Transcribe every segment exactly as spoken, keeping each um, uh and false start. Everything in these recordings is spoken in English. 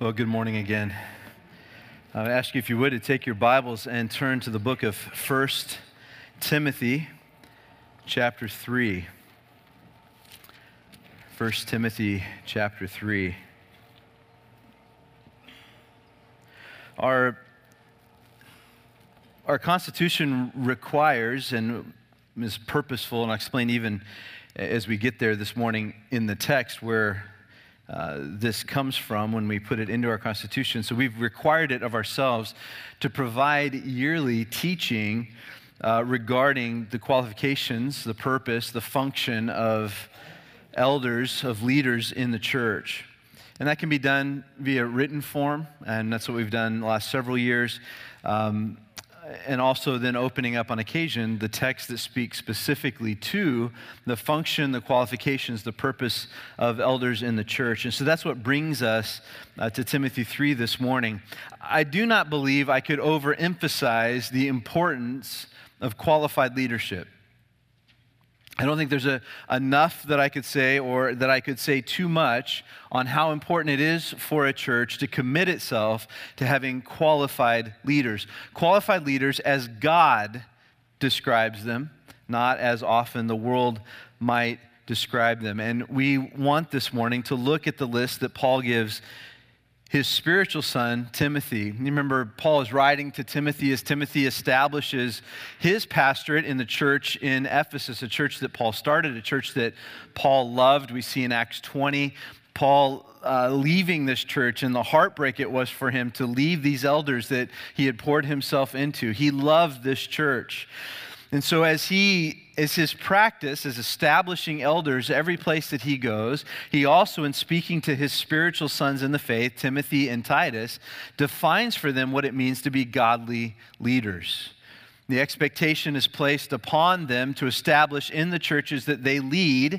Well, good morning again. I would ask you, if you would, to take your Bibles and turn to the book of First Timothy, chapter three. First Timothy, chapter three. Our, our Constitution requires and is purposeful, and I'll explain even as we get there this morning in the text where Uh, this comes from when we put it into our Constitution. So we've required it of ourselves to provide yearly teaching uh, regarding the qualifications, the purpose, the function of elders, of leaders in the church. And that can be done via written form, and that's what we've done the last several years. Um, and also then opening up on occasion the text that speaks specifically to the function, the qualifications, the purpose of elders in the church. And so that's what brings us uh, to Timothy three this morning. I do not believe I could overemphasize the importance of qualified leadership. I don't think there's a, enough that I could say or that I could say too much on how important it is for a church to commit itself to having qualified leaders. Qualified leaders as God describes them, not as often the world might describe them. And we want this morning to look at the list that Paul gives his spiritual son, Timothy. You remember, Paul is writing to Timothy as Timothy establishes his pastorate in the church in Ephesus, a church that Paul started, a church that Paul loved. We see in Acts twenty, Paul uh, leaving this church and the heartbreak it was for him to leave these elders that he had poured himself into. He loved this church. And so as he, as his practice as establishing elders every place that he goes, he also, in speaking to his spiritual sons in the faith, Timothy and Titus, defines for them what it means to be godly leaders. The expectation is placed upon them to establish in the churches that they lead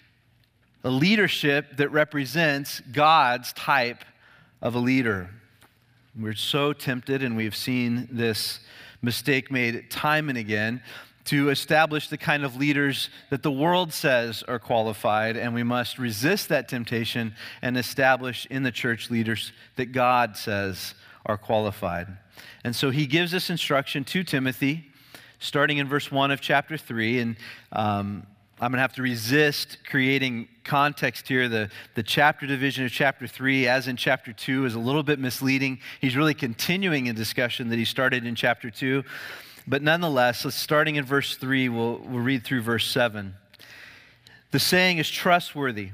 a leadership that represents God's type of a leader. We're so tempted, and we've seen this mistake made time and again, to establish the kind of leaders that the world says are qualified, and we must resist that temptation and establish in the church leaders that God says are qualified. And so he gives this instruction to Timothy, starting in verse one of chapter three, and um, I'm going to have to resist creating context here. The, the chapter division of chapter three, as in chapter two, is a little bit misleading. He's really continuing a discussion that he started in chapter two. But nonetheless, let's starting in verse three, we'll, we'll read through verse seven. The saying is trustworthy.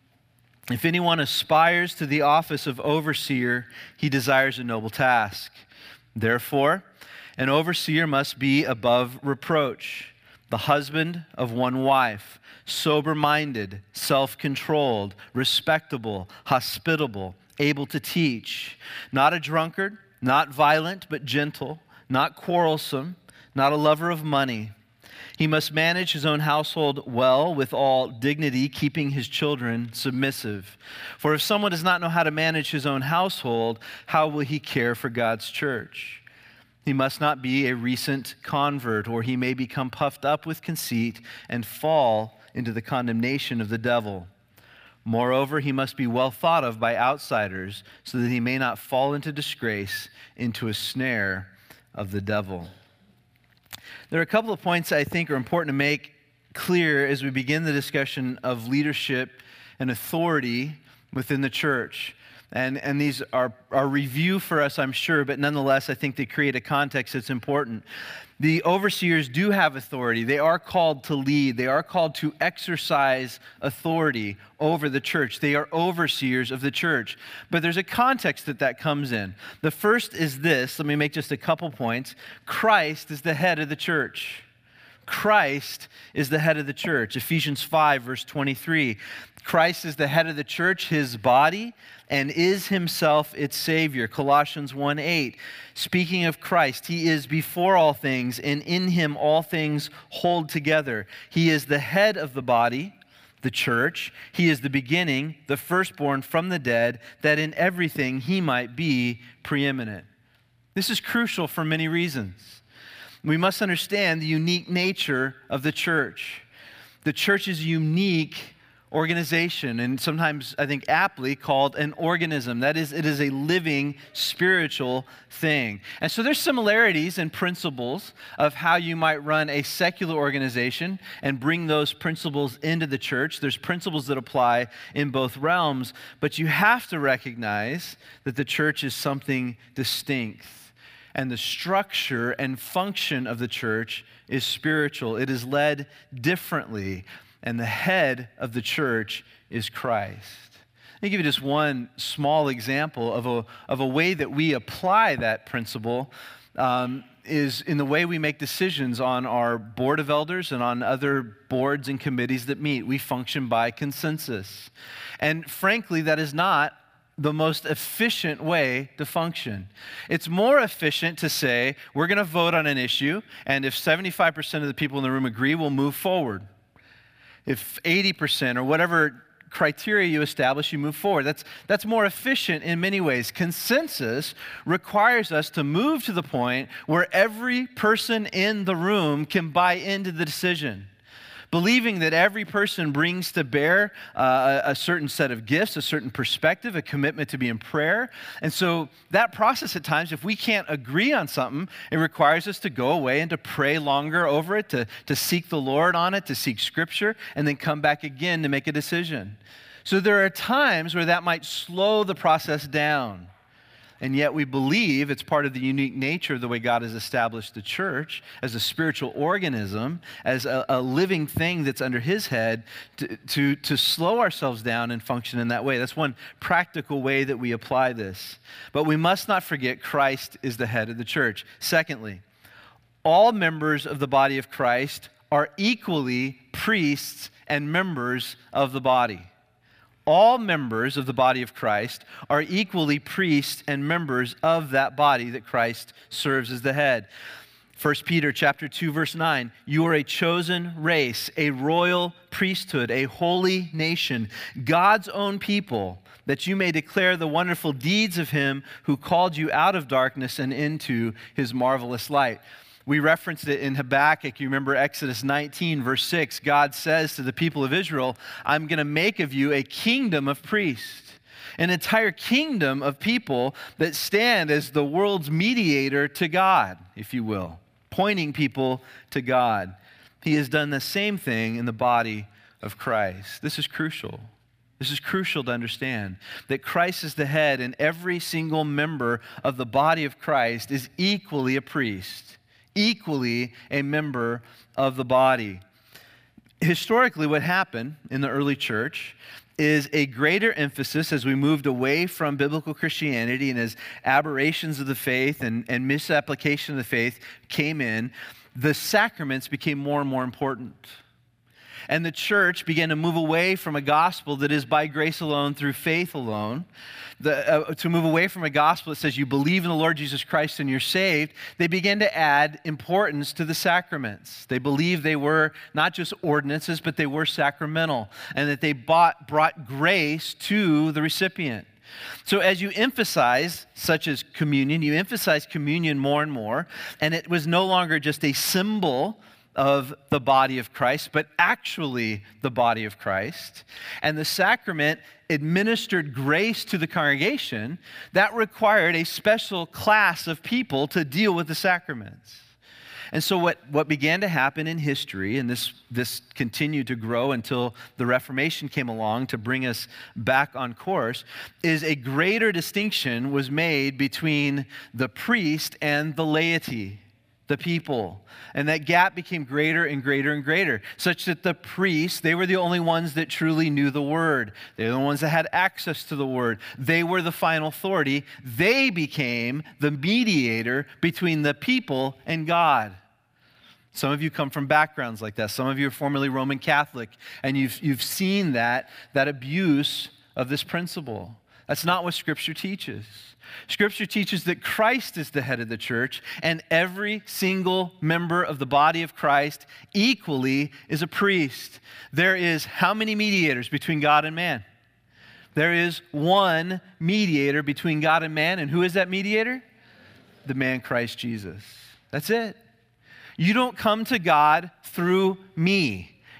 If anyone aspires to the office of overseer, he desires a noble task. Therefore, an overseer must be above reproach, the husband of one wife, sober-minded, self-controlled, respectable, hospitable, able to teach, not a drunkard, not violent, but gentle, not quarrelsome, not a lover of money. He must manage his own household well with all dignity, keeping his children submissive. For if someone does not know how to manage his own household, how will he care for God's church? He must not be a recent convert, or he may become puffed up with conceit and fall into the condemnation of the devil. Moreover, he must be well thought of by outsiders, so that he may not fall into disgrace, into a snare of the devil. There are a couple of points I think are important to make clear as we begin the discussion of leadership and authority within the church. And, and these are, are review for us, I'm sure, but nonetheless, I think they create a context that's important. The overseers do have authority. They are called to lead. They are called to exercise authority over the church. They are overseers of the church. But there's a context that that comes in. The first is this. Let me make just a couple points. Christ is the head of the church. Christ is the head of the church. Ephesians five, verse twenty-three. Christ is the head of the church, his body, and is himself its Savior. Colossians one eight. Speaking of Christ, he is before all things, and in him all things hold together. He is the head of the body, the church. He is the beginning, the firstborn from the dead, that in everything he might be preeminent. This is crucial for many reasons. We must understand the unique nature of the church. The church is unique organization, and sometimes I think aptly called an organism. That is, it is a living spiritual thing. And so there's similarities and principles of how you might run a secular organization and bring those principles into the church. There's principles that apply in both realms, but you have to recognize that the church is something distinct. And the structure and function of the church is spiritual. It is led differently, and the head of the church is Christ. Let me give you just one small example of a, of a way that we apply that principle um, is in the way we make decisions on our board of elders and on other boards and committees that meet. We function by consensus. And frankly, that is not the most efficient way to function. It's more efficient to say, we're going to vote on an issue, and if seventy-five percent of the people in the room agree, we'll move forward. If eighty percent or whatever criteria you establish, you move forward. That's, that's more efficient in many ways. Consensus requires us to move to the point where every person in the room can buy into the decision. Believing that every person brings to bear uh, a certain set of gifts, a certain perspective, a commitment to be in prayer. And so that process at times, if we can't agree on something, it requires us to go away and to pray longer over it, to, to seek the Lord on it, to seek Scripture, and then come back again to make a decision. So there are times where that might slow the process down. And yet we believe it's part of the unique nature of the way God has established the church as a spiritual organism, as a, a living thing that's under his head, to, to, to slow ourselves down and function in that way. That's one practical way that we apply this. But we must not forget Christ is the head of the church. Secondly, all members of the body of Christ are equally priests and members of the body. All members of the body of Christ are equally priests and members of that body that Christ serves as the head. First Peter chapter two, verse nine, you are a chosen race, a royal priesthood, a holy nation, God's own people, that you may declare the wonderful deeds of him who called you out of darkness and into his marvelous light. We referenced it in Habakkuk. You remember Exodus nineteen, verse six. God says to the people of Israel, I'm going to make of you a kingdom of priests, an entire kingdom of people that stand as the world's mediator to God, if you will, pointing people to God. He has done the same thing in the body of Christ. This is crucial. This is crucial to understand, that Christ is the head, and every single member of the body of Christ is equally a priest, equally a member of the body. Historically, what happened in the early church is a greater emphasis as we moved away from biblical Christianity and as aberrations of the faith and, and misapplication of the faith came in, the sacraments became more and more important. And the church began to move away from a gospel that is by grace alone, through faith alone, the, uh, to move away from a gospel that says you believe in the Lord Jesus Christ and you're saved. They began to add importance to the sacraments. They believed they were not just ordinances, but they were sacramental, and that they bought, brought grace to the recipient. So as you emphasize, such as communion, you emphasize communion more and more, and it was no longer just a symbol of the body of Christ, but actually the body of Christ. And the sacrament administered grace to the congregation. That required a special class of people to deal with the sacraments. And so what, what began to happen in history, and this, this continued to grow until the Reformation came along to bring us back on course, is a greater distinction was made between the priest and the laity, the people. And that gap became greater and greater and greater, such that the priests, they were the only ones that truly knew the word. They were the ones that had access to the word. They were the final authority. They became the mediator between the people and God. Some of you come from backgrounds like that. Some of you are formerly Roman Catholic, and you've, you've seen that, that abuse of this principle. That's not what Scripture teaches. Scripture teaches that Christ is the head of the church, and every single member of the body of Christ equally is a priest. There is how many mediators between God and man? There is one mediator between God and man, and who is that mediator? The man Christ Jesus. That's it. You don't come to God through me.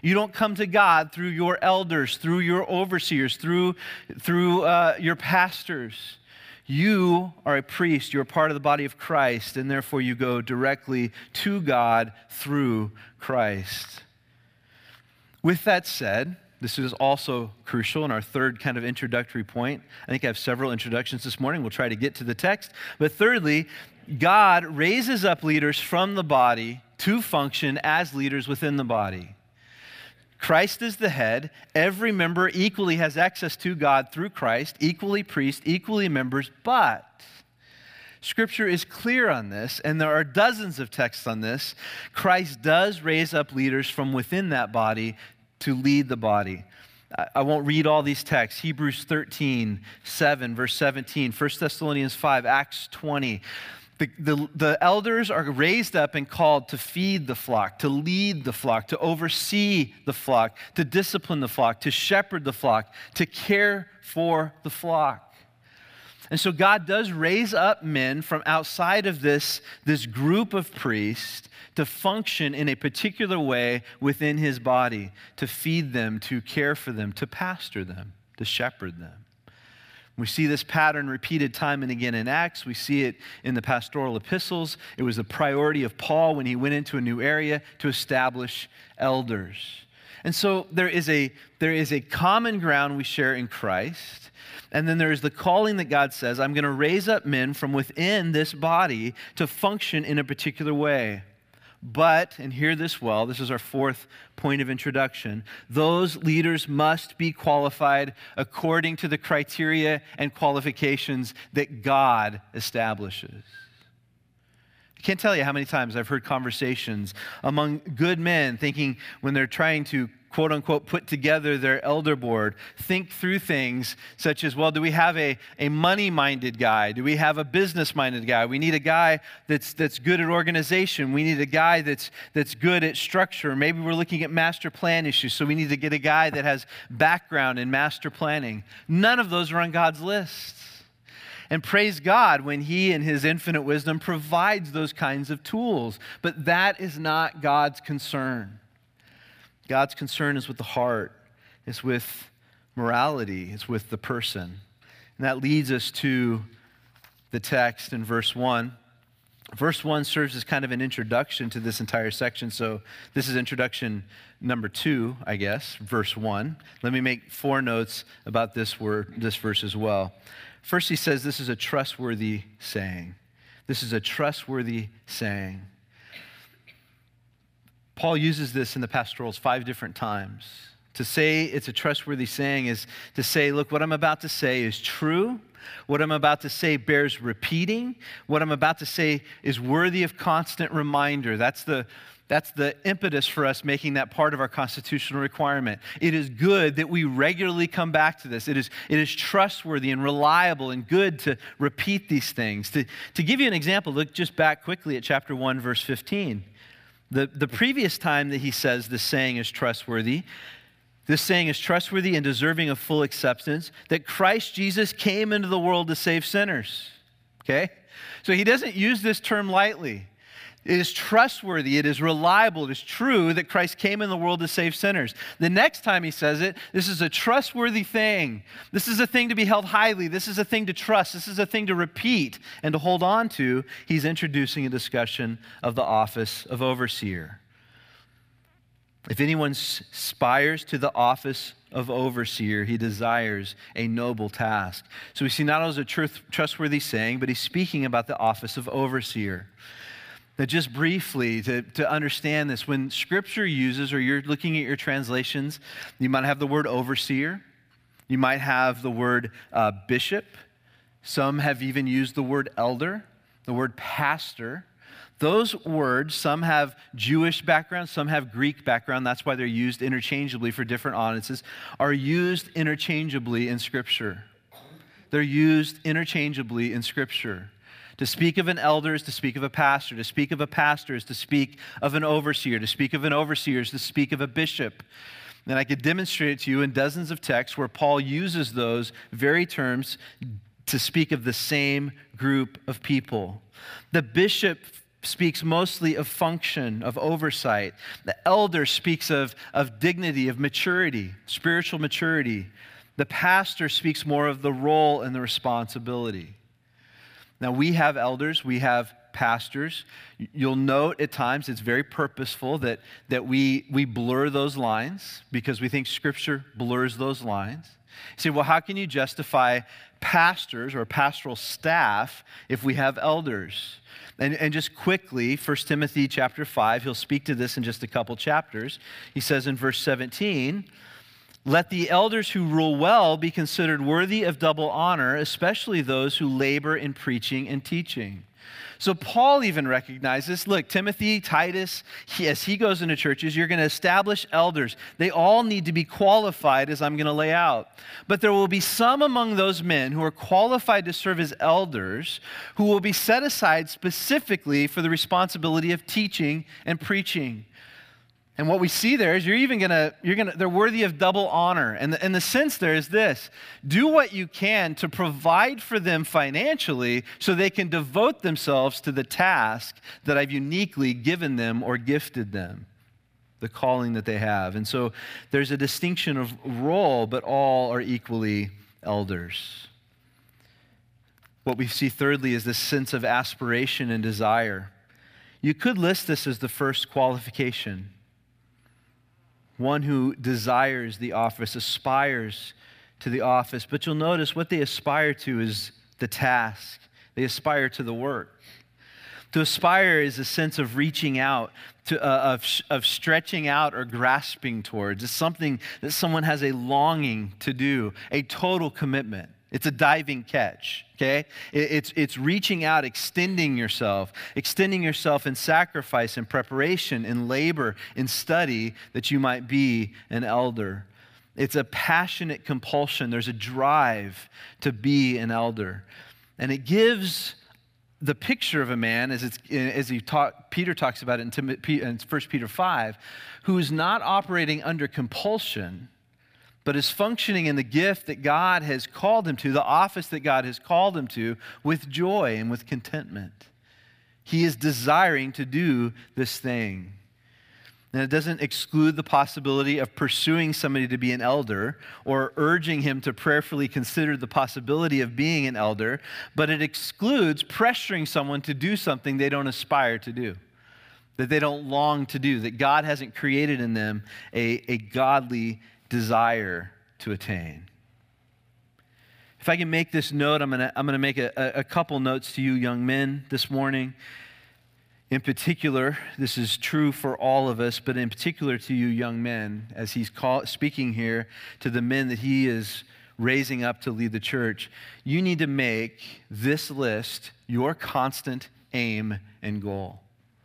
You don't come to God through your elders, through your overseers, through, through uh, your pastors. You are a priest. You're a part of the body of Christ, and therefore you go directly to God through Christ. With that said, this is also crucial in our third kind of introductory point. I think I have several introductions this morning. We'll try to get to the text. But thirdly, God raises up leaders from the body to function as leaders within the body. Christ is the head. Every member equally has access to God through Christ, equally priests, equally members, but Scripture is clear on this, and there are dozens of texts on this. Christ does raise up leaders from within that body to lead the body. I won't read all these texts. Hebrews thirteen, seven, verse seventeen, First Thessalonians five, Acts twenty. The, the, the elders are raised up and called to feed the flock, to lead the flock, to oversee the flock, to discipline the flock, to shepherd the flock, to care for the flock. And so God does raise up men from outside of this, this group of priests to function in a particular way within his body, to feed them, to care for them, to pastor them, to shepherd them. We see this pattern repeated time and again in Acts. We see it in the pastoral epistles. It was the priority of Paul when he went into a new area to establish elders. And so there is a, there is a common ground we share in Christ. And then there is the calling that God says, I'm going to raise up men from within this body to function in a particular way. But, and hear this well, this is our fourth point of introduction, those leaders must be qualified according to the criteria and qualifications that God establishes. I can't tell you how many times I've heard conversations among good men thinking when they're trying to quote unquote put together their elder board, think through things such as, well, do we have a, a money-minded guy? Do we have a business-minded guy? We need a guy that's that's good at organization. We need a guy that's that's good at structure. Maybe we're looking at master plan issues, so we need to get a guy that has background in master planning. None of those are on God's list. And praise God when he in his infinite wisdom provides those kinds of tools. But that is not God's concern. God's concern is with the heart. It's with morality. It's with the person. And that leads us to the text in verse one. Verse one serves as kind of an introduction to this entire section. So this is introduction number two, I guess, verse one. Let me make four notes about this word, this verse as well. First, he says this is a trustworthy saying. This is a trustworthy saying. Paul uses this in the pastorals five different times. To say it's a trustworthy saying is to say, look, what I'm about to say is true. What I'm about to say bears repeating. What I'm about to say is worthy of constant reminder. That's the, that's the impetus for us making that part of our constitutional requirement. It is good that we regularly come back to this. It is, it is trustworthy and reliable and good to repeat these things. To, to give you an example, look just back quickly at chapter one, verse fifteen. The, the previous time that he says this saying is trustworthy, this saying is trustworthy and deserving of full acceptance, that Christ Jesus came into the world to save sinners. Okay? So he doesn't use this term lightly. It is trustworthy, it is reliable, it is true that Christ came in the world to save sinners. The next time he says it, this is a trustworthy thing. This is a thing to be held highly. This is a thing to trust. This is a thing to repeat and to hold on to. He's introducing a discussion of the office of overseer. If anyone aspires to the office of overseer, he desires a noble task. So we see not only as a truth, trustworthy saying, but he's speaking about the office of overseer. Now, just briefly, to, to understand this, when Scripture uses, or you're looking at your translations, you might have the word overseer. You might have the word uh, bishop. Some have even used the word elder, the word pastor. Those words, some have Jewish background, some have Greek background. That's why they're used interchangeably for different audiences, are used interchangeably in Scripture. They're used interchangeably in Scripture. To speak of an elder is to speak of a pastor. To speak of a pastor is to speak of an overseer. To speak of an overseer is to speak of a bishop. And I could demonstrate it to you in dozens of texts where Paul uses those very terms to speak of the same group of people. The bishop speaks mostly of function, of oversight. The elder speaks of, of dignity, of maturity, spiritual maturity. The pastor speaks more of the role and the responsibility. Now, we have elders, we have pastors. You'll note at times it's very purposeful that, that we, we blur those lines because we think Scripture blurs those lines. You say, well, how can you justify pastors or pastoral staff if we have elders? And, and just quickly, First Timothy chapter five, he'll speak to this in just a couple chapters. He says in verse seventeen, let the elders who rule well be considered worthy of double honor, especially those who labor in preaching and teaching. So Paul even recognizes, look, Timothy, Titus, he, as he goes into churches, you're going to establish elders. They all need to be qualified, as I'm going to lay out. But there will be some among those men who are qualified to serve as elders who will be set aside specifically for the responsibility of teaching and preaching. And what we see there is you're even gonna, you're gonna, they're worthy of double honor. And the, and the sense there is this: do what you can to provide for them financially so they can devote themselves to the task that I've uniquely given them or gifted them, the calling that they have. And so there's a distinction of role, but all are equally elders. What we see thirdly is this sense of aspiration and desire. You could list this as the first qualification. One who desires the office, aspires to the office. But you'll notice what they aspire to is the task. They aspire to the work. To aspire is a sense of reaching out, to, uh, of, of stretching out or grasping towards. It's something that someone has a longing to do, a total commitment. It's a diving catch, okay? It's, it's reaching out, extending yourself, extending yourself in sacrifice, in preparation, in labor, in study, that you might be an elder. It's a passionate compulsion. There's a drive to be an elder. And it gives the picture of a man, as, it's, as he talk, Peter talks about it in, in First Peter five, who is not operating under compulsion, but is functioning in the gift that God has called him to, the office that God has called him to, with joy and with contentment. He is desiring to do this thing. And it doesn't exclude the possibility of pursuing somebody to be an elder or urging him to prayerfully consider the possibility of being an elder, but it excludes pressuring someone to do something they don't aspire to do, that they don't long to do, that God hasn't created in them a, a godly desire to attain. If I can make this note, I'm going to I'm going to make a, a couple notes to you young men this morning. In particular, this is true for all of us, but in particular to you young men, as he's call, speaking here to the men that he is raising up to lead the church. You need to make this list your constant aim and goal.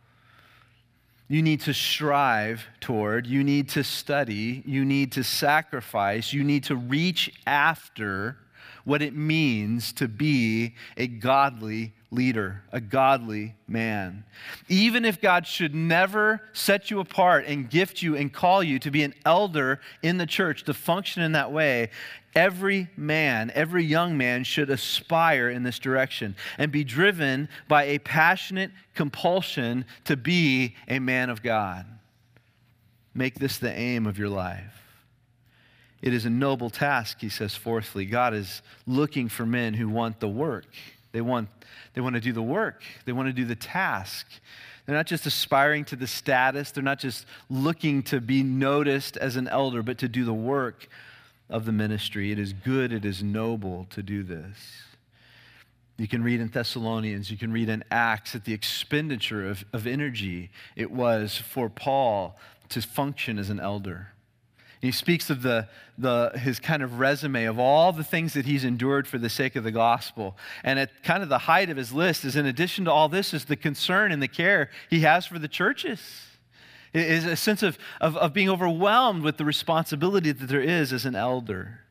You need to strive toward, you need to study, you need to sacrifice, you need to reach after what it means to be a godly leader, a godly man. Even if God should never set you apart and gift you and call you to be an elder in the church, to function in that way, every man, every young man should aspire in this direction and be driven by a passionate compulsion to be a man of God. Make this the aim of your life. It is a noble task, he says, fourthly. God is looking for men who want the work. They want, they want to do the work. They want to do the task. They're not just aspiring to the status. They're not just looking to be noticed as an elder, but to do the work of the ministry. It is good, it is noble to do this. You can read in Thessalonians, you can read in Acts that the expenditure of, of energy it was for Paul to function as an elder. He speaks of the, the, his kind of resume of all the things that he's endured for the sake of the gospel. And at kind of the height of his list is, in addition to all this, is the concern and the care he has for the churches. It is a sense of, of, of being overwhelmed with the responsibility that there is as an elder.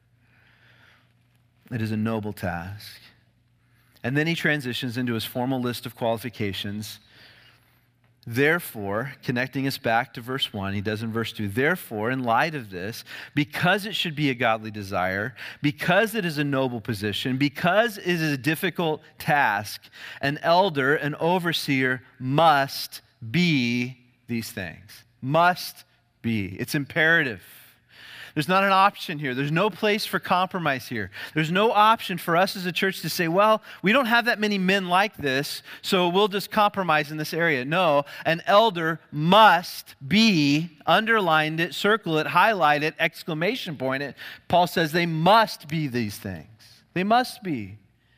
It is a noble task. And then he transitions into his formal list of qualifications. Therefore, connecting us back to verse one, he does in verse two, therefore, in light of this, because it should be a godly desire, because it is a noble position, because it is a difficult task, an elder, an overseer must be these things. Must be. It's imperative. There's not an option here. There's no place for compromise here. There's no option for us as a church to say, well, we don't have that many men like this, so we'll just compromise in this area. No, an elder must be, underlined it, circle it, highlight it, exclamation point it. Paul says they must be these things. They must be.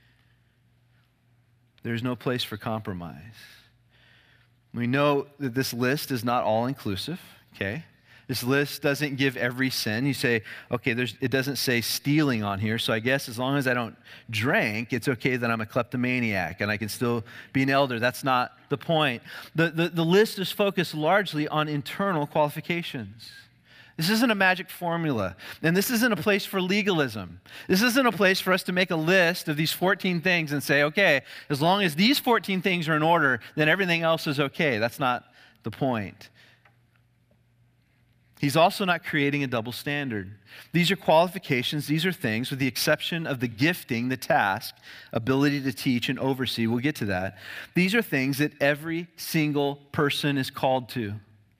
There's no place for compromise. We know that this list is not all-inclusive, okay? This list doesn't give every sin. You say, okay, there's, it doesn't say stealing on here, so I guess as long as I don't drink, it's okay that I'm a kleptomaniac and I can still be an elder. That's not the point. The, the, the list is focused largely on internal qualifications. This isn't a magic formula, and this isn't a place for legalism. This isn't a place for us to make a list of these fourteen things and say, okay, as long as these fourteen things are in order, then everything else is okay. That's not the point. He's also not creating a double standard. These are qualifications, these are things, with the exception of the gifting, the task, ability to teach and oversee. We'll get to that. These are things that every single person is called to.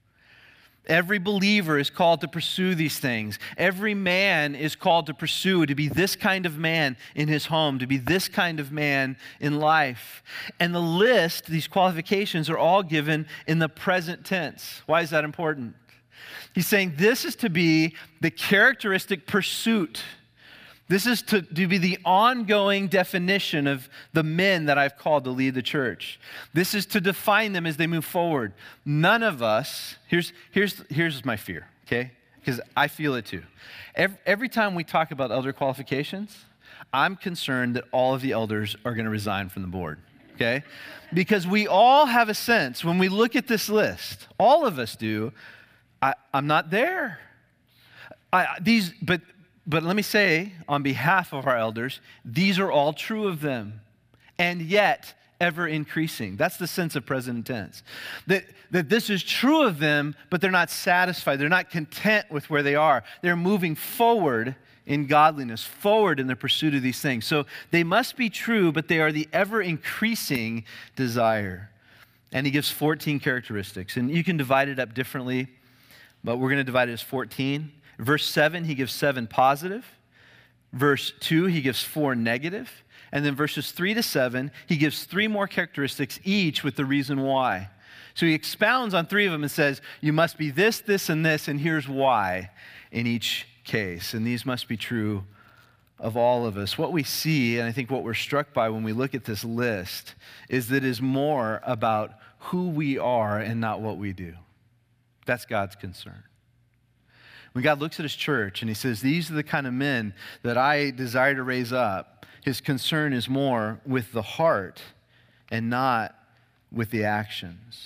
Every believer is called to pursue these things. Every man is called to pursue, to be this kind of man in his home, to be this kind of man in life. And the list, these qualifications, are all given in the present tense. Why is that important? He's saying this is to be the characteristic pursuit. This is to, to be the ongoing definition of the men that I've called to lead the church. This is to define them as they move forward. None of us, here's, here's, here's my fear, okay? Because I feel it too. Every, every time we talk about elder qualifications, I'm concerned that all of the elders are going to resign from the board, okay? Because we all have a sense when we look at this list, all of us do, I, I'm not there. I, these, but, but let me say, on behalf of our elders, these are all true of them, and yet ever increasing. That's the sense of present tense. That, that this is true of them, but they're not satisfied. They're not content with where they are. They're moving forward in godliness, forward in the pursuit of these things. So they must be true, but they are the ever increasing desire. And he gives fourteen characteristics, and you can divide it up differently. But we're going to divide it as fourteen. Verse seven, he gives seven positive. Verse two, he gives four negative. And then verses three to seven, he gives three more characteristics, each with the reason why. So he expounds on three of them and says, you must be this, this, and this, and here's why in each case. And these must be true of all of us. What we see, and I think what we're struck by when we look at this list, is that it is more about who we are and not what we do. That's God's concern. When God looks at his church and he says, these are the kind of men that I desire to raise up, his concern is more with the heart and not with the actions.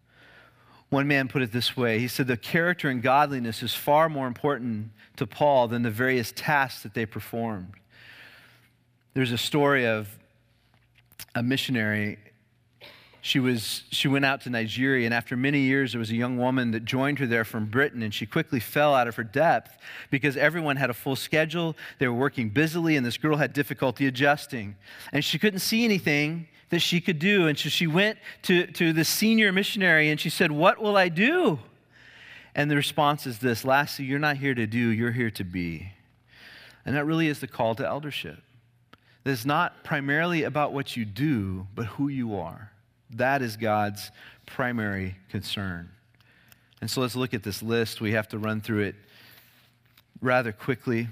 One man put it this way. He said, the character and godliness is far more important to Paul than the various tasks that they performed. There's a story of a missionary. She was she went out to Nigeria, and after many years, there was a young woman that joined her there from Britain, and she quickly fell out of her depth because everyone had a full schedule. They were working busily, and this girl had difficulty adjusting. And she couldn't see anything that she could do, and so she went to, to the senior missionary, and she said, what will I do? And the response is this, Lassie, you're not here to do, you're here to be. And that really is the call to eldership. It's not primarily about what you do, but who you are. That is God's primary concern. And so let's look at this list. We have to run through it rather quickly.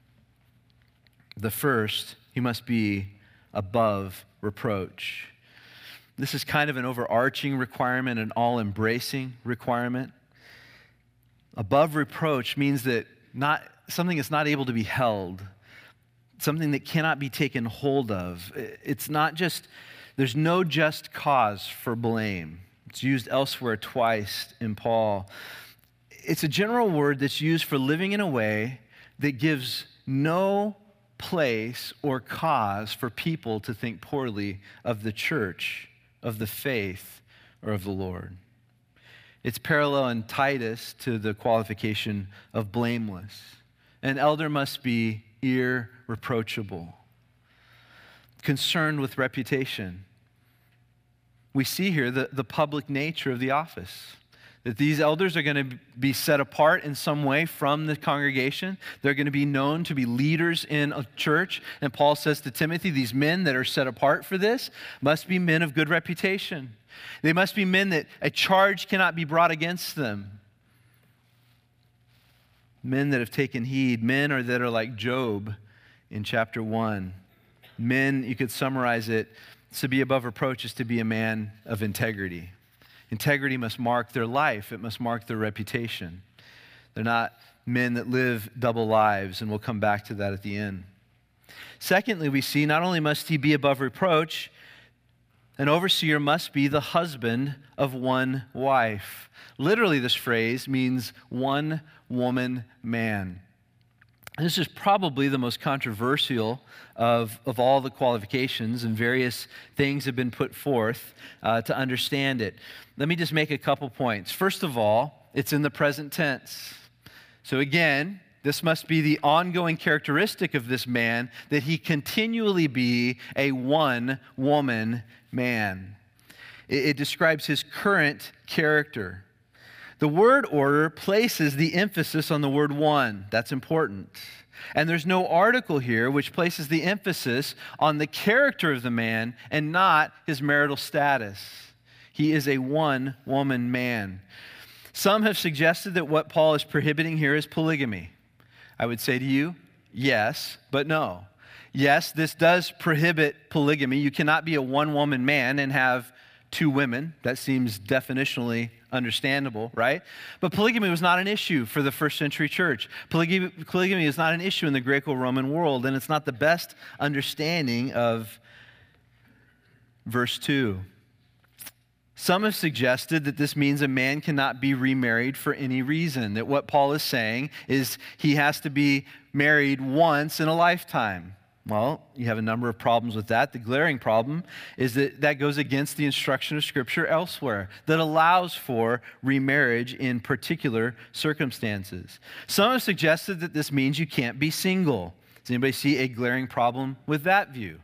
The first, he must be above reproach. This is kind of an overarching requirement, an all-embracing requirement. Above reproach means that not something is not able to be held, something that cannot be taken hold of. It's not just There's no just cause for blame. It's used elsewhere twice in Paul. It's a general word that's used for living in a way that gives no place or cause for people to think poorly of the church, of the faith, or of the Lord. It's parallel in Titus to the qualification of blameless. An elder must be irreproachable, concerned with reputation. We see here the, the public nature of the office, that these elders are going to be set apart in some way from the congregation. They're going to be known to be leaders in a church. And Paul says to Timothy, these men that are set apart for this must be men of good reputation. They must be men that a charge cannot be brought against them. Men that have taken heed. Men are that are like Job in chapter one. Men, you could summarize it, to be above reproach is to be a man of integrity. Integrity must mark their life. It must mark their reputation. They're not men that live double lives, and we'll come back to that at the end. Secondly, we see not only must he be above reproach, an overseer must be the husband of one wife. Literally, this phrase means one woman man. This is probably the most controversial of, of all the qualifications, and various things have been put forth uh, to understand it. Let me just make a couple points. First of all, it's in the present tense. So again, this must be the ongoing characteristic of this man, that he continually be a one-woman man. It, it describes his current character. The word order places the emphasis on the word one. That's important. And there's no article here which places the emphasis on the character of the man and not his marital status. He is a one-woman man. Some have suggested that what Paul is prohibiting here is polygamy. I would say to you, yes, but no. Yes, this does prohibit polygamy. You cannot be a one-woman man and have two women. That seems definitionally understandable, right? But polygamy was not an issue for the first century church. Polygamy, polygamy is not an issue in the Greco-Roman world, and it's not the best understanding of verse two. Some have suggested that this means a man cannot be remarried for any reason, that what Paul is saying is he has to be married once in a lifetime. Well, you have a number of problems with that. The glaring problem is that that goes against the instruction of Scripture elsewhere that allows for remarriage in particular circumstances. Some have suggested that this means you can't be single. Does anybody see a glaring problem with that view?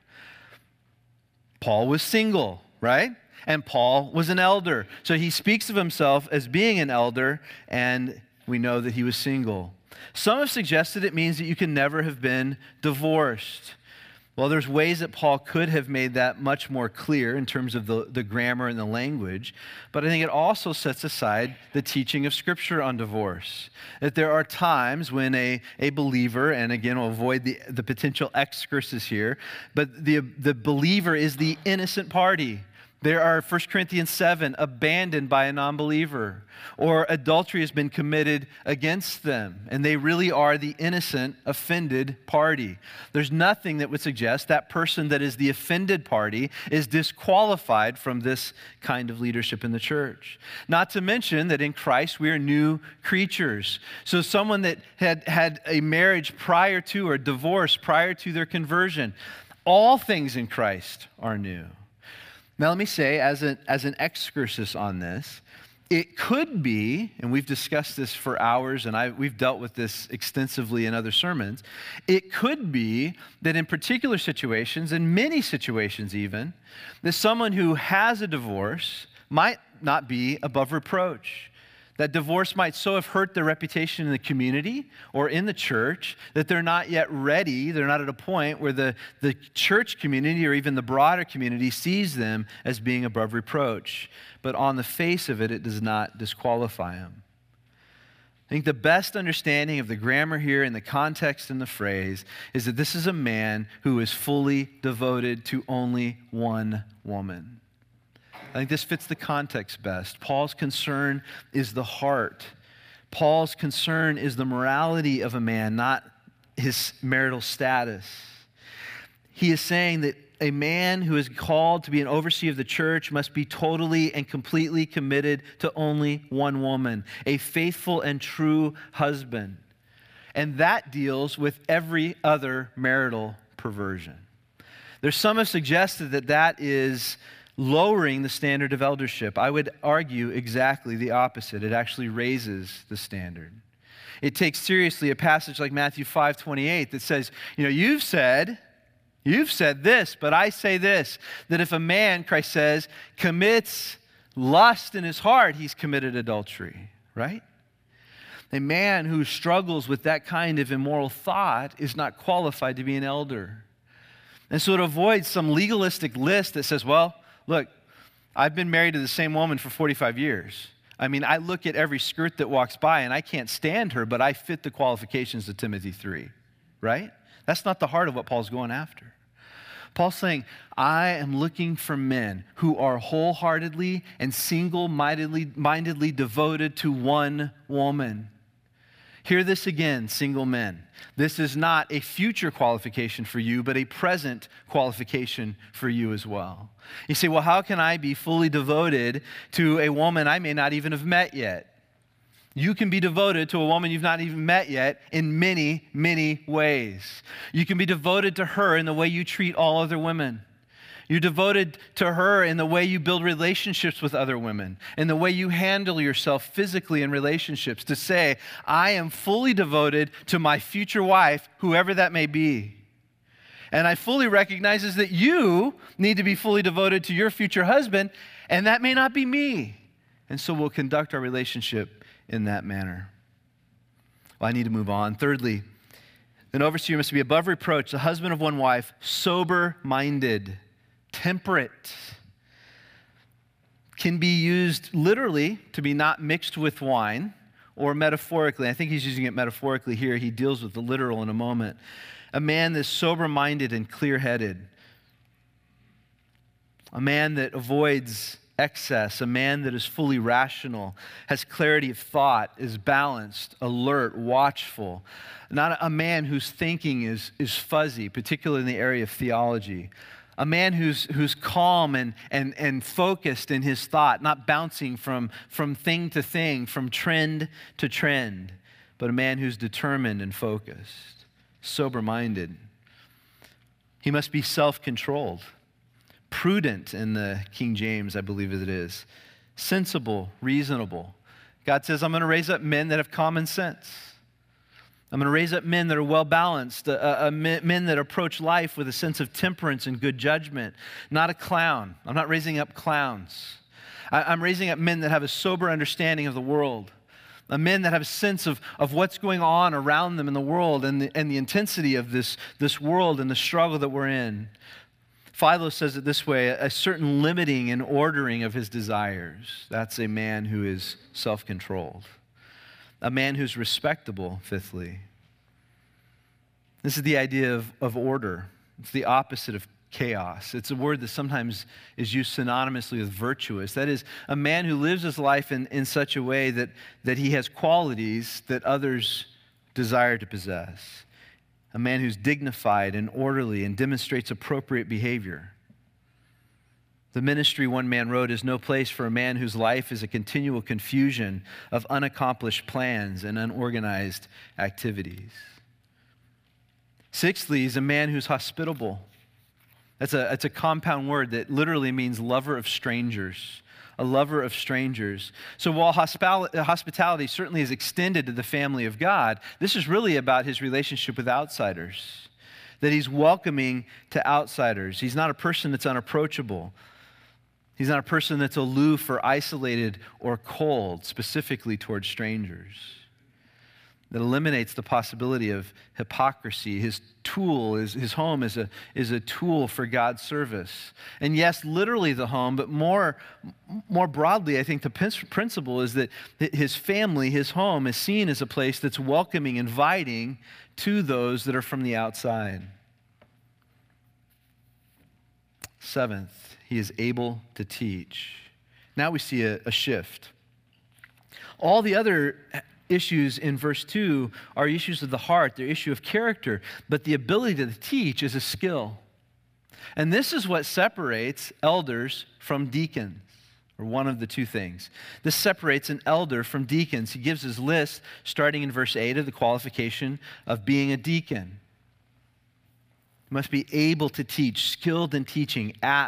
Paul was single, right? And Paul was an elder. So he speaks of himself as being an elder, and we know that he was single. Some have suggested it means that you can never have been divorced. Well, there's ways that Paul could have made that much more clear in terms of the, the grammar and the language, but I think it also sets aside the teaching of Scripture on divorce. That there are times when a, a believer, and again, we'll avoid the, the potential excursus here, but the, the believer is the innocent party. There are, First Corinthians seven, abandoned by a non-believer, or adultery has been committed against them, and they really are the innocent, offended party. There's nothing that would suggest that person that is the offended party is disqualified from this kind of leadership in the church. Not to mention that in Christ we are new creatures. So someone that had had a marriage prior to or divorce prior to their conversion, all things in Christ are new. Now, let me say, as an, as an excursus on this, it could be, and we've discussed this for hours, and I, we've dealt with this extensively in other sermons, it could be that in particular situations, in many situations even, that someone who has a divorce might not be above reproach. That divorce might so have hurt their reputation in the community or in the church that they're not yet ready, they're not at a point where the, the church community or even the broader community sees them as being above reproach. But on the face of it, it does not disqualify them. I think the best understanding of the grammar here and the context in the phrase is that this is a man who is fully devoted to only one woman. I think this fits the context best. Paul's concern is the heart. Paul's concern is the morality of a man, not his marital status. He is saying that a man who is called to be an overseer of the church must be totally and completely committed to only one woman, a faithful and true husband. And that deals with every other marital perversion. There's some have suggested that that is lowering the standard of eldership. I would argue exactly the opposite. It actually raises the standard. It takes seriously a passage like Matthew five twenty-eight that says, you know, you've said, you've said this, but I say this, that if a man, Christ says, commits lust in his heart, he's committed adultery, right? A man who struggles with that kind of immoral thought is not qualified to be an elder. And so it avoids some legalistic list that says, well, look, I've been married to the same woman for forty-five years. I mean, I look at every skirt that walks by and I can't stand her, but I fit the qualifications of Timothy three, right? That's not the heart of what Paul's going after. Paul's saying, I am looking for men who are wholeheartedly and single-mindedly mindedly devoted to one woman. Hear this again, single men. This is not a future qualification for you, but a present qualification for you as well. You say, well, how can I be fully devoted to a woman I may not even have met yet? You can be devoted to a woman you've not even met yet in many, many ways. You can be devoted to her in the way you treat all other women. You're devoted to her in the way you build relationships with other women, in the way you handle yourself physically in relationships, to say, I am fully devoted to my future wife, whoever that may be. And I fully recognize that you need to be fully devoted to your future husband, and that may not be me. And so we'll conduct our relationship in that manner. Well, I need to move on. Thirdly, an overseer must be above reproach, the husband of one wife, sober-minded, temperate. Can be used literally to be not mixed with wine, or metaphorically. I think he's using it metaphorically here. He deals with the literal in a moment. A man that's sober-minded and clear-headed. A man that avoids excess. A man that is fully rational, has clarity of thought, is balanced, alert, watchful. Not a man whose thinking is, is fuzzy, particularly in the area of theology. A man who's, who's calm and, and, and focused in his thought, not bouncing from, from thing to thing, from trend to trend, but a man who's determined and focused, sober-minded. He must be self-controlled, prudent in the King James, I believe it is, sensible, reasonable. God says, I'm going to raise up men that have common sense. I'm going to raise up men that are well-balanced, uh, uh, men that approach life with a sense of temperance and good judgment, not a clown. I'm not raising up clowns. I, I'm raising up men that have a sober understanding of the world, uh, men that have a sense of, of what's going on around them in the world and the, and the intensity of this, this world and the struggle that we're in. Philo says it this way, a certain limiting and ordering of his desires. That's a man who is self-controlled. A man who's respectable, fifthly. This is the idea of, of order. It's the opposite of chaos. It's a word that sometimes is used synonymously with virtuous. That is, a man who lives his life in, in such a way that, that he has qualities that others desire to possess. A man who's dignified and orderly and demonstrates appropriate behavior. The ministry, one man wrote, is no place for a man whose life is a continual confusion of unaccomplished plans and unorganized activities. Sixthly, is a man who's hospitable. That's a, that's a compound word that literally means lover of strangers. A lover of strangers. So while hospitality certainly is extended to the family of God, this is really about his relationship with outsiders. That he's welcoming to outsiders. He's not a person that's unapproachable. He's not a person that's aloof or isolated or cold, specifically towards strangers. That eliminates the possibility of hypocrisy. His tool, is, his home is a, is a tool for God's service. And yes, literally the home, but more, more broadly, I think the principle is that his family, his home, is seen as a place that's welcoming, inviting to those that are from the outside. Seventh, he is able to teach. Now we see a, a shift. All the other issues in verse two are issues of the heart, they're issue of character, but the ability to teach is a skill. And this is what separates elders from deacons, or one of the two things. This separates an elder from deacons. He gives his list starting in verse eight of the qualification of being a deacon. He must be able to teach, skilled in teaching, apt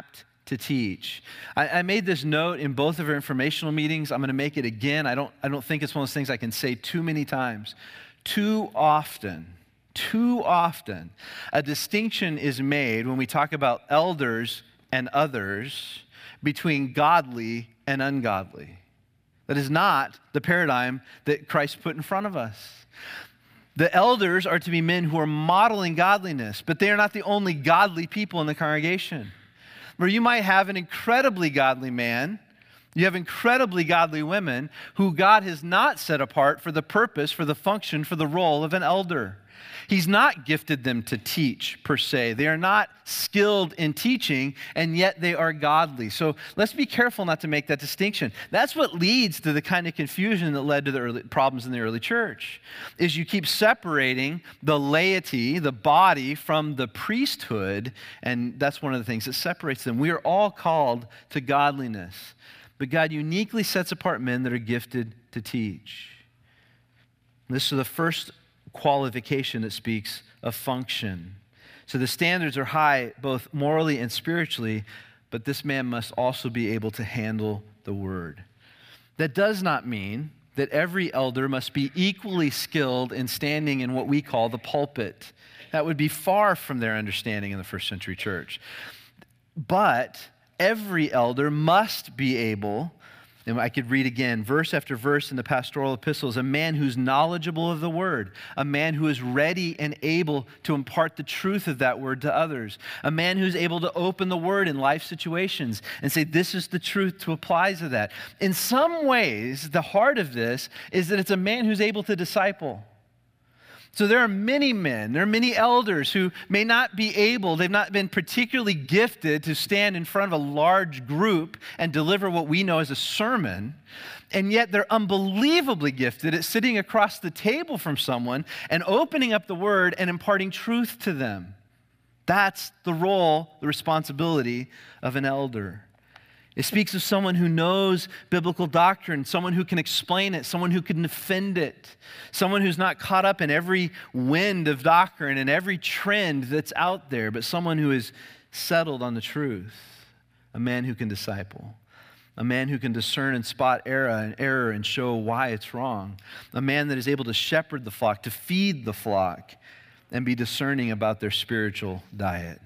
to teach. I, I made this note in both of our informational meetings. I'm going to make it again. I don't, I don't think it's one of those things I can say too many times. Too often, too often, a distinction is made when we talk about elders and others between godly and ungodly. That is not the paradigm that Christ put in front of us. The elders are to be men who are modeling godliness, but they are not the only godly people in the congregation. Where you might have an incredibly godly man, you have incredibly godly women who God has not set apart for the purpose, for the function, for the role of an elder. He's not gifted them to teach, per se. They are not skilled in teaching, and yet they are godly. So let's be careful not to make that distinction. That's what leads to the kind of confusion that led to the early problems in the early church, is you keep separating the laity, the body, from the priesthood, and that's one of the things that separates them. We are all called to godliness, but God uniquely sets apart men that are gifted to teach. This is the first qualification that speaks of function. So the standards are high, both morally and spiritually, but this man must also be able to handle the word. That does not mean that every elder must be equally skilled in standing in what we call the pulpit. That would be far from their understanding in the first century church. But every elder must be able, and I could read again, verse after verse in the pastoral epistles, a man who's knowledgeable of the word, a man who is ready and able to impart the truth of that word to others, a man who's able to open the word in life situations and say, this is the truth to apply to that. In some ways, the heart of this is that it's a man who's able to disciple. So there are many men, there are many elders who may not be able, they've not been particularly gifted to stand in front of a large group and deliver what we know as a sermon, and yet they're unbelievably gifted at sitting across the table from someone and opening up the word and imparting truth to them. That's the role, the responsibility of an elder. It speaks of someone who knows biblical doctrine, someone who can explain it, someone who can defend it, someone who's not caught up in every wind of doctrine and every trend that's out there, but someone who is settled on the truth, a man who can disciple, a man who can discern and spot error and error and show why it's wrong, a man that is able to shepherd the flock, to feed the flock, and be discerning about their spiritual diet.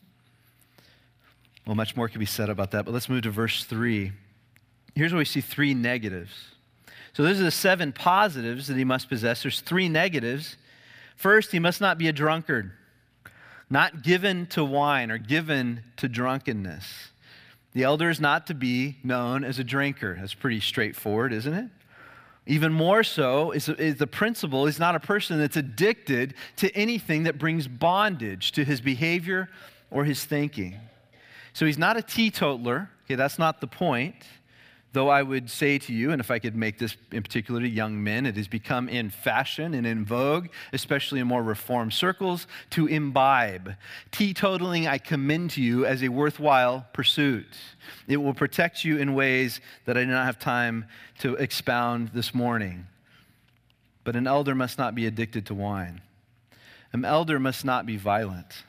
Well, much more could be said about that, but let's move to verse three. Here's where we see three negatives. So those are the seven positives that he must possess. There's three negatives. First, he must not be a drunkard, not given to wine or given to drunkenness. The elder is not to be known as a drinker. That's pretty straightforward, isn't it? Even more so is, is the principle is not a person that's addicted to anything that brings bondage to his behavior or his thinking. So he's not a teetotaler. Okay, that's not the point. Though I would say to you, and if I could make this in particular to young men, it has become in fashion and in vogue, especially in more reformed circles, to imbibe. Teetotaling, I commend to you as a worthwhile pursuit. It will protect you in ways that I do not have time to expound this morning. But an elder must not be addicted to wine. An elder must not be violent,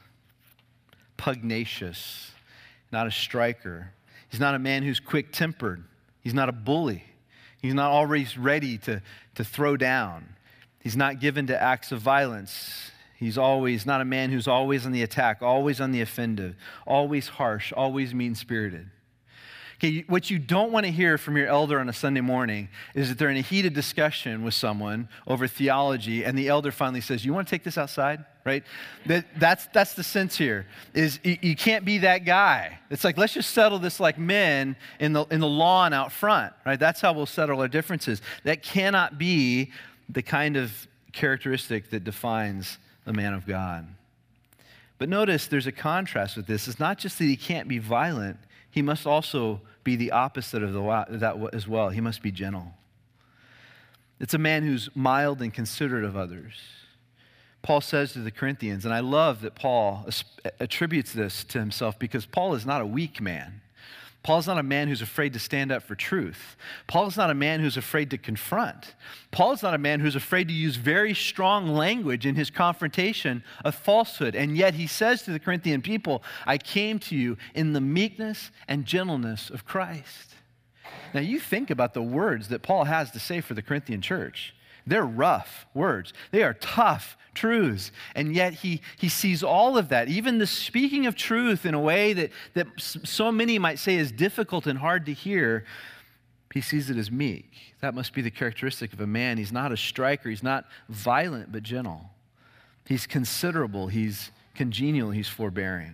pugnacious, not a striker. He's not a man who's quick-tempered. He's not a bully. He's not always ready to, to throw down. He's not given to acts of violence. He's always not a man who's always on the attack, always on the offensive, always harsh, always mean-spirited. Okay, what you don't want to hear from your elder on a Sunday morning is that they're in a heated discussion with someone over theology, and the elder finally says, you want to take this outside? Right? That, that's, that's the sense here, is you, you can't be that guy. It's like, let's just settle this like men in the, in the lawn out front. Right? That's how we'll settle our differences. That cannot be the kind of characteristic that defines the man of God. But notice there's a contrast with this. It's not just that he can't be violent, he must also be the opposite of the, that as well. He must be gentle. It's a man who's mild and considerate of others. Paul says to the Corinthians, and I love that Paul attributes this to himself because Paul is not a weak man. Paul's not a man who's afraid to stand up for truth. Paul's not a man who's afraid to confront. Paul's not a man who's afraid to use very strong language in his confrontation of falsehood. And yet he says to the Corinthian people, I came to you in the meekness and gentleness of Christ. Now you think about the words that Paul has to say for the Corinthian church. They're rough words. They are tough truths. And yet he, he sees all of that, even the speaking of truth in a way that, that so many might say is difficult and hard to hear. He sees it as meek. That must be the characteristic of a man. He's not a striker. He's not violent, but gentle. He's considerable. He's congenial. He's forbearing.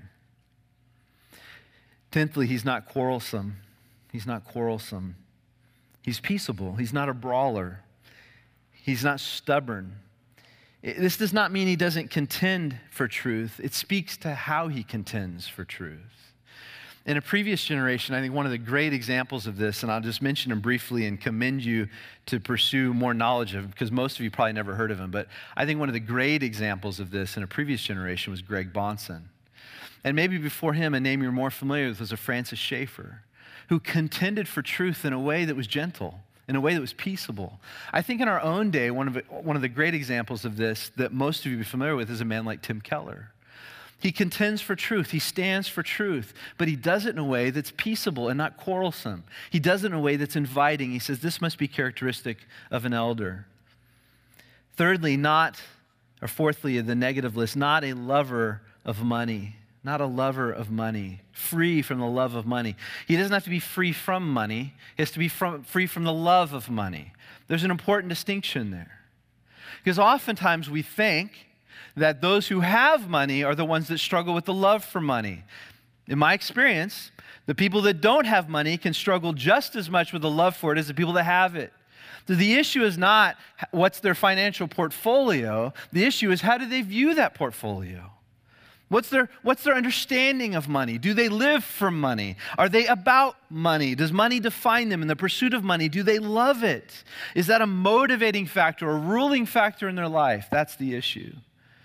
Tenthly, he's not quarrelsome. He's not quarrelsome. He's peaceable. He's not a brawler. He's not stubborn. This does not mean he doesn't contend for truth. It speaks to how he contends for truth. In a previous generation, I think one of the great examples of this, and I'll just mention him briefly and commend you to pursue more knowledge of him, because most of you probably never heard of him, but I think one of the great examples of this in a previous generation was Greg Bahnsen. And maybe before him, a name you're more familiar with was a Francis Schaeffer, who contended for truth in a way that was gentle, in a way that was peaceable. I think in our own day, one of, it, one of the great examples of this that most of you be familiar with is a man like Tim Keller. He contends for truth. He stands for truth, but he does it in a way that's peaceable and not quarrelsome. He does it in a way that's inviting. He says this must be characteristic of an elder. Thirdly, not, or fourthly, the negative list, not a lover of money. Not a lover of money, free from the love of money. He doesn't have to be free from money. He has to be from, free from the love of money. There's an important distinction there. Because oftentimes we think that those who have money are the ones that struggle with the love for money. In my experience, the people that don't have money can struggle just as much with the love for it as the people that have it. So the issue is not what's their financial portfolio. The issue is how do they view that portfolio? What's their, what's their understanding of money? Do they live for money? Are they about money? Does money define them in the pursuit of money? Do they love it? Is that a motivating factor, a ruling factor in their life? That's the issue.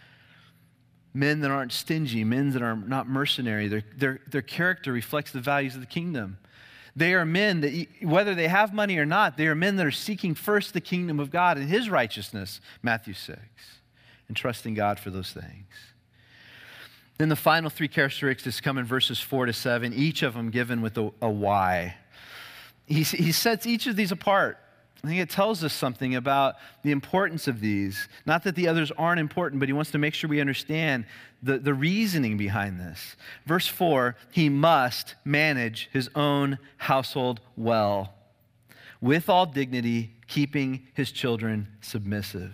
Men that aren't stingy, men that are not mercenary, their, their, their character reflects the values of the kingdom. They are men that, whether they have money or not, they are men that are seeking first the kingdom of God and his righteousness, Matthew six, and trusting God for those things. Then the final three characteristics come in verses four to seven, each of them given with a, a why. He, he sets each of these apart. I think it tells us something about the importance of these. Not that the others aren't important, but he wants to make sure we understand the, the reasoning behind this. Verse four, he must manage his own household well, with all dignity, keeping his children submissive.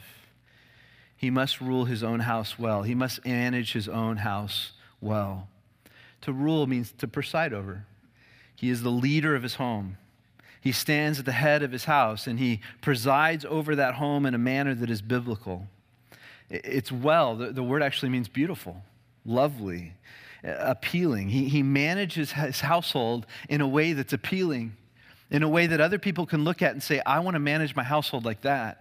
He must rule his own house well. He must manage his own house well. To rule means to preside over. He is the leader of his home. He stands at the head of his house, and he presides over that home in a manner that is biblical. It's well. The, the word actually means beautiful, lovely, appealing. He, he manages his household in a way that's appealing, in a way that other people can look at and say, I want to manage my household like that.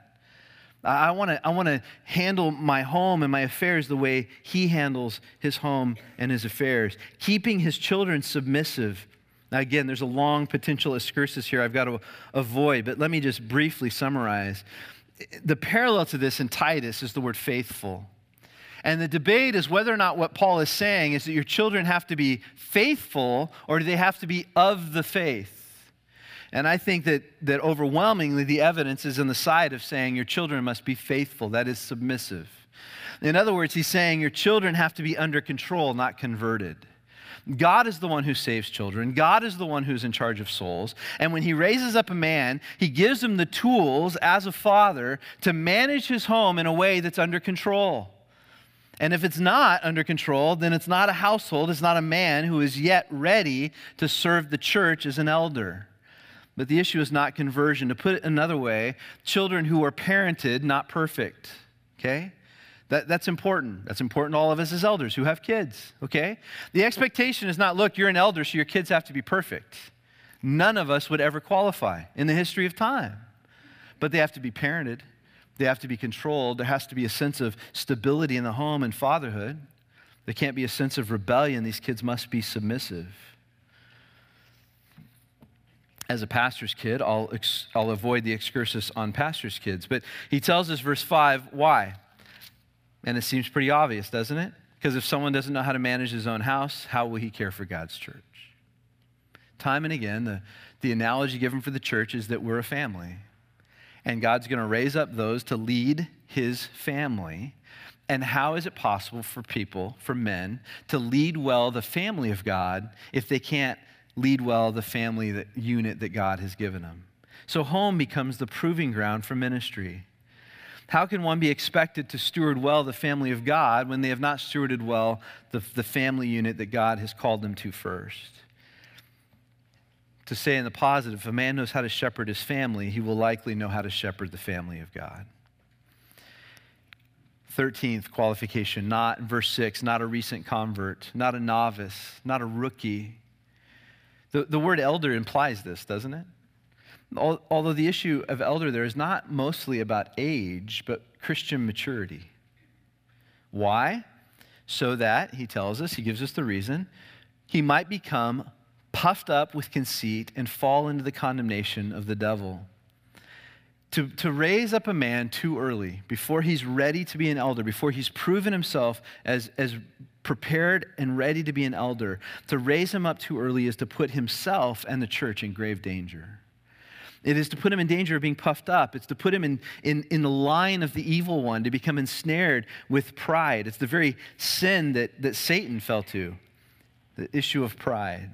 I want to I want to handle my home and my affairs the way he handles his home and his affairs, keeping his children submissive. Now, again, there's a long potential excursus here I've got to avoid, but let me just briefly summarize. The parallel to this in Titus is the word faithful. And the debate is whether or not what Paul is saying is that your children have to be faithful or do they have to be of the faith? And I think that, that overwhelmingly the evidence is on the side of saying your children must be faithful, that is submissive. In other words, he's saying your children have to be under control, not converted. God is the one who saves children. God is the one who's in charge of souls. And when he raises up a man, he gives him the tools as a father to manage his home in a way that's under control. And if it's not under control, then it's not a household, it's not a man who is yet ready to serve the church as an elder. But the issue is not conversion. To put it another way, children who are parented, not perfect, okay? That, that's important. That's important to all of us as elders who have kids, okay? The expectation is not, look, you're an elder, so your kids have to be perfect. None of us would ever qualify in the history of time. But they have to be parented. They have to be controlled. There has to be a sense of stability in the home and fatherhood. There can't be a sense of rebellion. These kids must be submissive. as a pastor's kid, I'll, ex- I'll avoid the excursus on pastor's kids. But he tells us, verse five, why? And it seems pretty obvious, doesn't it? Because if someone doesn't know how to manage his own house, how will he care for God's church? Time and again, the, the analogy given for the church is that we're a family. And God's going to raise up those to lead his family. And how is it possible for people, for men, to lead well the family of God if they can't lead well the family that, unit that God has given them? So home becomes the proving ground for ministry. How can one be expected to steward well the family of God when they have not stewarded well the, the family unit that God has called them to first? To say in the positive, if a man knows how to shepherd his family, he will likely know how to shepherd the family of God. thirteenth qualification, not, in verse six, not a recent convert, not a novice, not a rookie. The, the word elder implies this, doesn't it? Although the issue of elder there is not mostly about age, but Christian maturity. Why? So that, he tells us, he gives us the reason, he might become puffed up with conceit and fall into the condemnation of the devil. To, to raise up a man too early, before he's ready to be an elder, before he's proven himself as, as prepared and ready to be an elder, to raise him up too early is to put himself and the church in grave danger. It is to put him in danger of being puffed up. It's to put him in, in, in the line of the evil one, to become ensnared with pride. It's the very sin that, that Satan fell to, the issue of pride.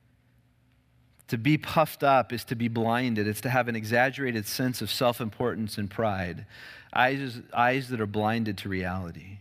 To be puffed up is to be blinded. It's to have an exaggerated sense of self-importance and pride. Eyes, eyes that are blinded to reality.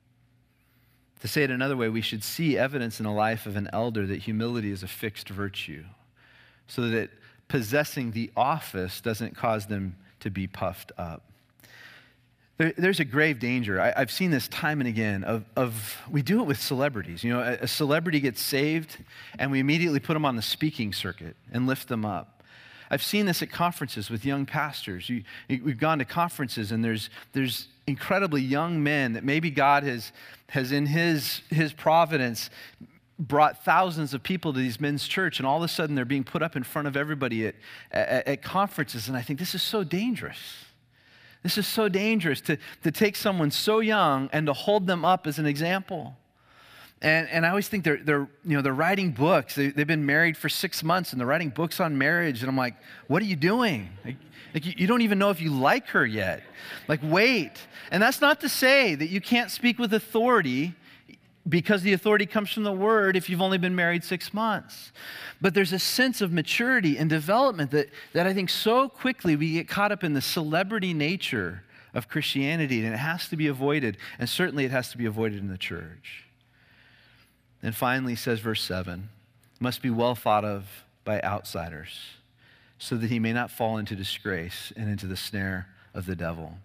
To say it another way, we should see evidence in the life of an elder that humility is a fixed virtue, so that possessing the office doesn't cause them to be puffed up. There, there's a grave danger. I, I've seen this time and again of, of, we do it with celebrities. You know, a, a celebrity gets saved and we immediately put them on the speaking circuit and lift them up. I've seen this at conferences with young pastors. You, we've gone to conferences and there's, there's incredibly young men that maybe God has, has in his, his providence brought thousands of people to these men's church, and all of a sudden they're being put up in front of everybody at, at, at conferences, and I think this is so dangerous. This is so dangerous to, to take someone so young and to hold them up as an example. And, and I always think they're, they're, you know, they're writing books. They, they've been married for six months and they're writing books on marriage. And I'm like, what are you doing? Like, like you, you don't even know if you like her yet. Like, wait. And that's not to say that you can't speak with authority, because the authority comes from the word if you've only been married six months. But there's a sense of maturity and development that, that I think so quickly we get caught up in the celebrity nature of Christianity, and it has to be avoided, and certainly it has to be avoided in the church. And finally, says verse seven, must be well thought of by outsiders, so that he may not fall into disgrace and into the snare of the devil.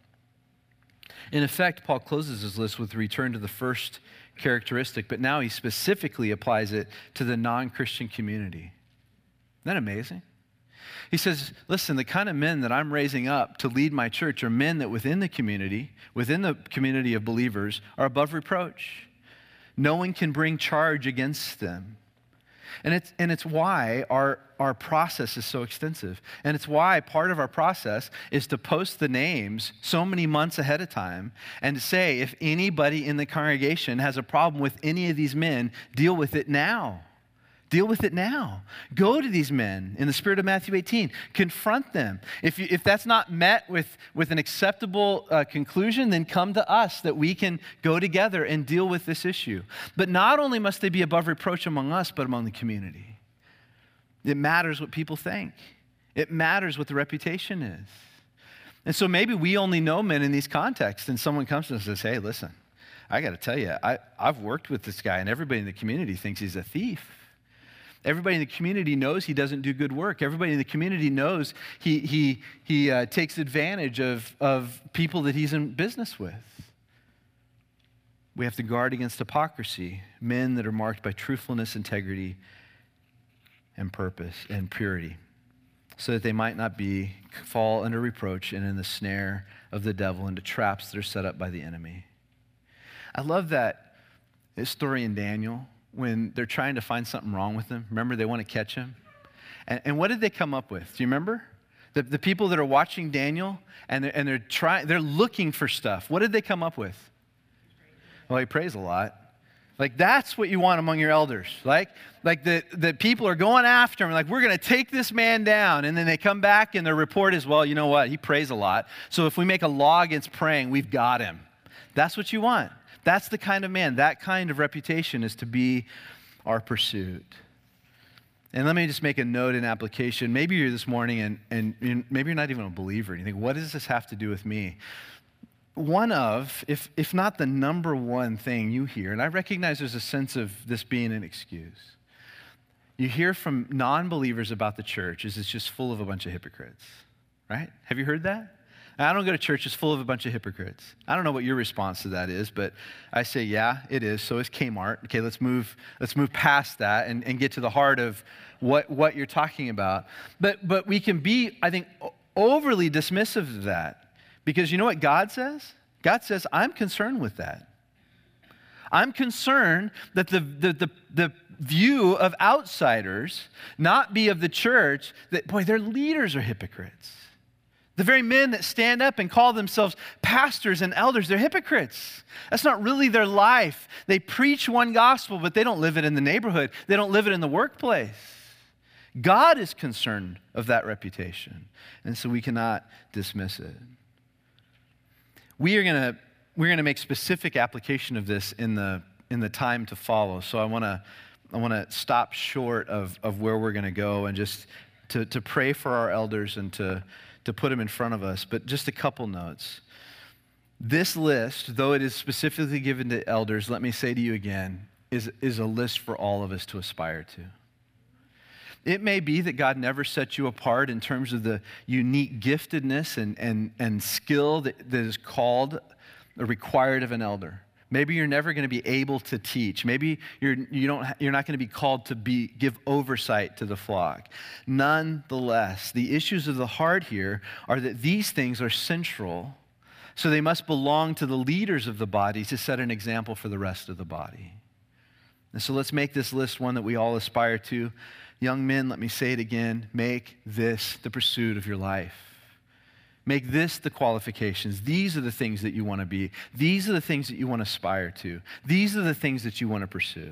In effect, Paul closes his list with a return to the first characteristic, but now he specifically applies it to the non-Christian community. Isn't that amazing? He says, listen, the kind of men that I'm raising up to lead my church are men that within the community, within the community of believers, are above reproach. No one can bring charge against them. And it's, and it's why our, our process is so extensive. And it's why part of our process is to post the names so many months ahead of time and to say, if anybody in the congregation has a problem with any of these men, deal with it now. Deal with it now. Go to these men in the spirit of Matthew eighteen. Confront them. If, you, if that's not met with, with an acceptable uh, conclusion, then come to us that we can go together and deal with this issue. But not only must they be above reproach among us, but among the community. It matters what people think. It matters what the reputation is. And so maybe we only know men in these contexts, and someone comes to us and says, hey, listen, I got to tell you, I, I've worked with this guy, and everybody in the community thinks he's a thief. Everybody in the community knows he doesn't do good work. Everybody in the community knows he, he, he uh, takes advantage of, of people that he's in business with. We have to guard against hypocrisy, men that are marked by truthfulness, integrity, and purpose and purity, so that they might not be fall under reproach and in the snare of the devil, into traps that are set up by the enemy. I love that story in Daniel when they're trying to find something wrong with him. Remember, they want to catch him. And, and what did they come up with? Do you remember? The, the people that are watching Daniel, and they're, and they're trying, they're looking for stuff. What did they come up with? Well, he prays a lot. Like, that's what you want among your elders. Like, like the, the people are going after him, like, we're going to take this man down. And then they come back and their report is, well, you know what? He prays a lot. So if we make a law against praying, we've got him. That's what you want. That's the kind of man. That kind of reputation is to be our pursuit. And let me just make a note in application. Maybe you're this morning and, and maybe you're not even a believer. And you think, what does this have to do with me? One of, if, if not the number one thing you hear, and I recognize there's a sense of this being an excuse. You hear from non-believers about the church is it's just full of a bunch of hypocrites, right? Have you heard that? I don't go to church, it's full of a bunch of hypocrites. I don't know what your response to that is, but I say, yeah, it is. So is Kmart. Okay, let's move, let's move past that and, and get to the heart of what, what you're talking about. But, but we can be, I think, overly dismissive of that. Because you know what God says? God says, I'm concerned with that. I'm concerned that the, the, the, the view of outsiders not be of the church that, boy, their leaders are hypocrites. The very men that stand up and call themselves pastors and elders, they're hypocrites. That's not really their life. They preach one gospel, but they don't live it in the neighborhood. They don't live it in the workplace. God is concerned of that reputation, and so we cannot dismiss it. We are going to we're going to make specific application of this in the in the time to follow. So I want to I want to stop short of of where we're going to go and just to to pray for our elders and to to put them in front of us. But just a couple notes. This list, though it is specifically given to elders, let me say to you again, is is a list for all of us to aspire to. It may be that God never set you apart in terms of the unique giftedness and, and, and skill that, that is called or required of an elder. Maybe you're never going to be able to teach. Maybe you're, you don't, you're not going to be called to be, give oversight to the flock. Nonetheless, the issues of the heart here are that these things are central, so they must belong to the leaders of the body to set an example for the rest of the body. And so let's make this list one that we all aspire to. Young men, let me say it again, make this the pursuit of your life. Make this the qualifications. These are the things that you want to be. These are the things that you want to aspire to. These are the things that you want to pursue.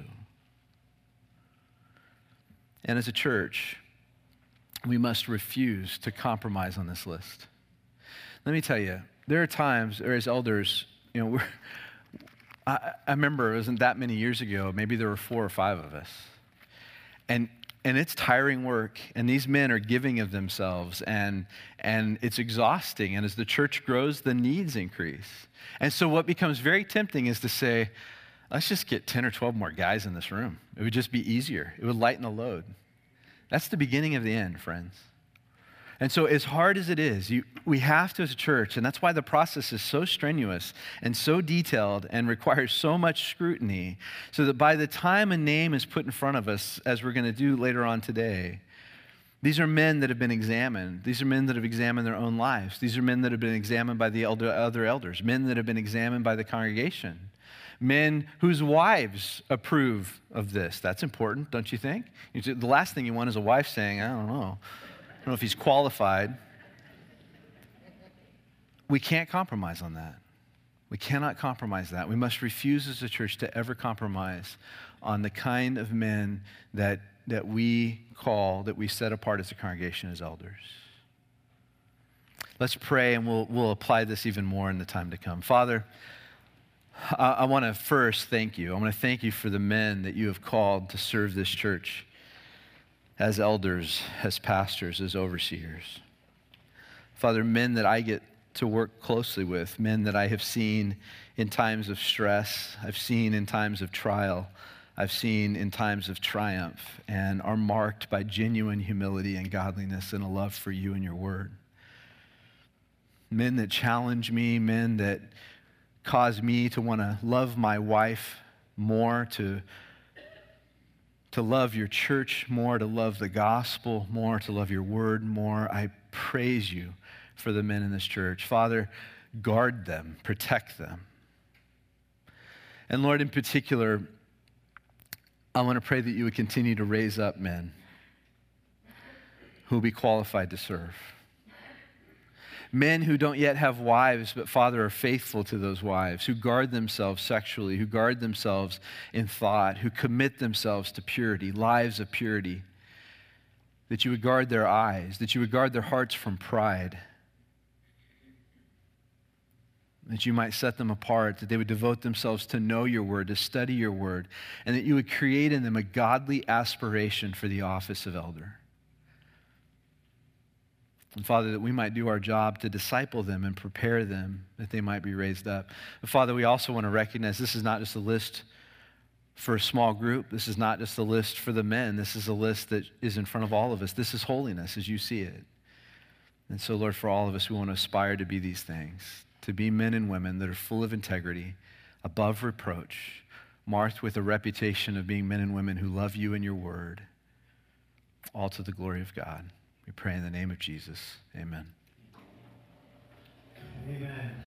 And as a church, we must refuse to compromise on this list. Let me tell you, there are times, or as elders, you know, we're, I, I remember it wasn't that many years ago, maybe there were four or five of us. And And it's tiring work, and these men are giving of themselves, and, and it's exhausting. And as the church grows, the needs increase. And so what becomes very tempting is to say, let's just get ten or twelve more guys in this room. It would just be easier. It would lighten the load. That's the beginning of the end, friends. And so as hard as it is, you, we have to as a church, and that's why the process is so strenuous and so detailed and requires so much scrutiny, so that by the time a name is put in front of us, as we're going to do later on today, these are men that have been examined. These are men that have examined their own lives. These are men that have been examined by the elder, other elders, men that have been examined by the congregation, men whose wives approve of this. That's important, don't you think? The last thing you want is a wife saying, I don't know. I don't know if he's qualified. We can't compromise on that. We cannot compromise that. We must refuse as a church to ever compromise on the kind of men that, that we call, that we set apart as a congregation as elders. Let's pray, and we'll, we'll apply this even more in the time to come. Father, I, I want to first thank you. I want to thank you for the men that you have called to serve this church as elders, as pastors, as overseers. Father, men that I get to work closely with, men that I have seen in times of stress, I've seen in times of trial, I've seen in times of triumph, and are marked by genuine humility and godliness and a love for you and your word. Men that challenge me, men that cause me to want to love my wife more, to to love your church more, to love the gospel more, to love your word more. I praise you for the men in this church. Father, guard them, protect them. And Lord, in particular, I want to pray that you would continue to raise up men. who will be qualified to serve. Men who don't yet have wives, but Father, are faithful to those wives, who guard themselves sexually, who guard themselves in thought, who commit themselves to purity, lives of purity, that you would guard their eyes, that you would guard their hearts from pride, that you might set them apart, that they would devote themselves to know your word, to study your word, and that you would create in them a godly aspiration for the office of elder. And Father, that we might do our job to disciple them and prepare them that they might be raised up. But Father, we also want to recognize this is not just a list for a small group. This is not just a list for the men. This is a list that is in front of all of us. This is holiness as you see it. And so, Lord, for all of us, we want to aspire to be these things, to be men and women that are full of integrity, above reproach, marked with a reputation of being men and women who love you and your word, all to the glory of God. We pray in the name of Jesus. Amen. Amen.